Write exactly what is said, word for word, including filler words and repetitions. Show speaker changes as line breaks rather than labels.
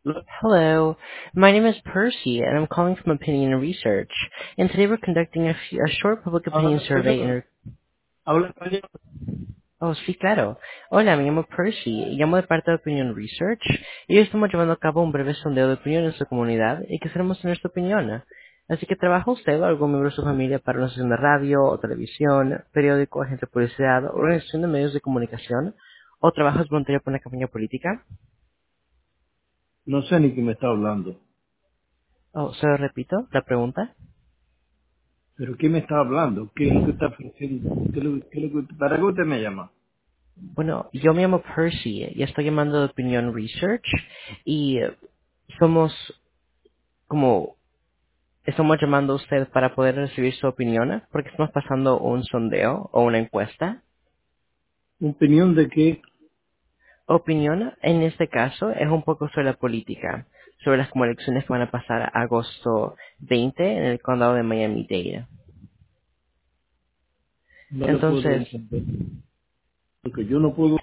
Hello, my name is Percy, and I'm calling from Opinion Research. And today we're conducting a, f- a short public opinion
Habla
survey. In
español.
re-
Habla español.
oh, sí, claro. Hola, me llamo Percy, y llamo de parte de Opinion Research, y hoy estamos llevando a cabo un breve sondeo de opinión en su comunidad, y quisiéramos tener su opinión. Así que, ¿trabaja usted o algún miembro de su familia para una estación de radio o televisión, periódico, agente de publicidad, organización de medios de comunicación, o trabajas voluntario por una campaña política?
No sé ni quién me está hablando.
Oh, se lo repito, la pregunta.
Pero ¿quién me está hablando? ¿Qué es lo que está ofreciendo? ¿Qué es lo, qué es lo que, ¿Para qué usted me llama?
Bueno, yo me llamo Percy y estoy llamando de Opinion Research y eh, somos como estamos llamando a usted para poder recibir su opinión ¿eh? Porque estamos pasando un sondeo o una encuesta.
¿Opinión de qué?
Opinión en este caso es un poco sobre la política, sobre las como elecciones que van a pasar a agosto veinte en el condado de Miami-Dade.
No le puedo
Entonces,
entender. Porque yo no puedo